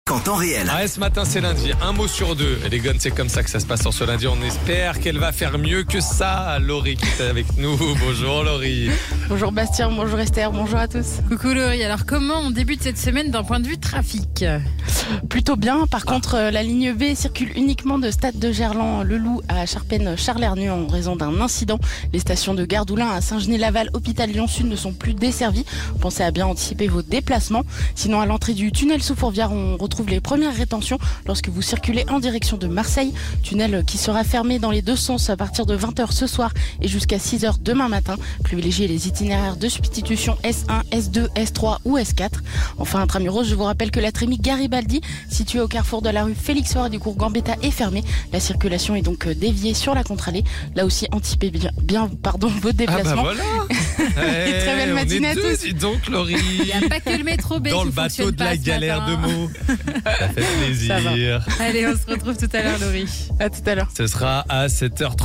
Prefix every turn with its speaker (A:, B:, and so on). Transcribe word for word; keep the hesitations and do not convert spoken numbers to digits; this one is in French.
A: en temps réel.
B: Ah, ce matin, c'est lundi. Un mot sur deux. Et les gars, c'est comme ça que ça se passe en ce lundi. On espère qu'elle va faire mieux que ça. Laurie qui est avec nous. Bonjour Laurie.
C: Bonjour Bastien, bonjour Esther, bonjour à tous.
D: Coucou Laurie, alors comment on débute cette semaine d'un point de vue trafic ?
C: Plutôt bien, par
B: Ah.
C: contre euh, la ligne B circule uniquement de Stade de Gerland-le-Loup à Charpennes-Charlernu en raison d'un incident. Les stations de Gardoulin à Saint-Genis-Laval, Hôpital Lyon-Sud ne sont plus desservies. Pensez à bien anticiper vos déplacements. Sinon à l'entrée du tunnel sous Fourvière, on retrouve les premières rétentions lorsque vous circulez en direction de Marseille. Tunnel qui sera fermé dans les deux sens à partir de vingt heures ce soir et jusqu'à six heures demain matin. Privilégiez les itinéraires de substitution S un, S deux, S trois ou S quatre. Enfin, intramuros, je vous rappelle que la Trémie Garibaldi, située au carrefour de la rue Félix-Faure et du cours Gambetta, est fermée. La circulation est donc déviée sur la contre-allée. Là aussi, anticipez bien, bien pardon, vos
B: Ah
C: déplacements.
B: bah voilà.
C: Et très belle
B: on
C: matinée
B: est
C: à
B: deux,
C: tous.
B: dis donc Laurie.
D: Il n'y a pas que le métro B
B: Dans
D: qui
B: le bateau
D: fonctionne
B: de la
D: pas ce
B: galère
D: matin.
B: de mots. Ça fait plaisir.
C: Ça va.
D: Allez, on se retrouve tout à l'heure Laurie.
C: À tout à l'heure.
B: Ce sera à sept heures trente.